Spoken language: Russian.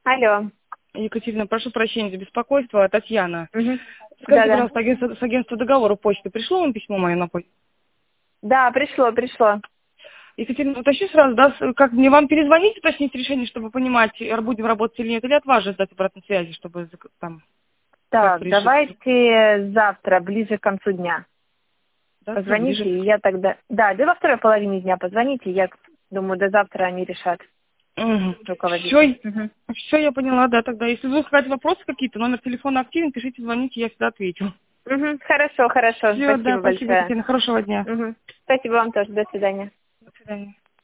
Алло. Екатерина, прошу прощения за беспокойство, Татьяна. Угу. Скажите, Да-да. пожалуйста, с агентства договора почты пришло вам письмо мое на почту? Да, пришло. Екатерина, уточню сразу, да, как мне вам перезвонить, уточнить решение, чтобы понимать, будем работать или нет, или от вас же ждать обратной связи, чтобы там как Так, решить. давайте завтра, ближе к концу дня. Завтра Позвоните, ближе. и я тогда... Да во второй половине дня позвоните, я думаю, до завтра они решат, руководитель. Все, я поняла, да, тогда. Если вдруг хотите вопросы какие-то, номер телефона активен, пишите, звоните, я всегда ответил. Хорошо. Все, да, Спасибо спасибо, большое. Екатерина, хорошего дня. Спасибо вам тоже. До свидания. До свидания.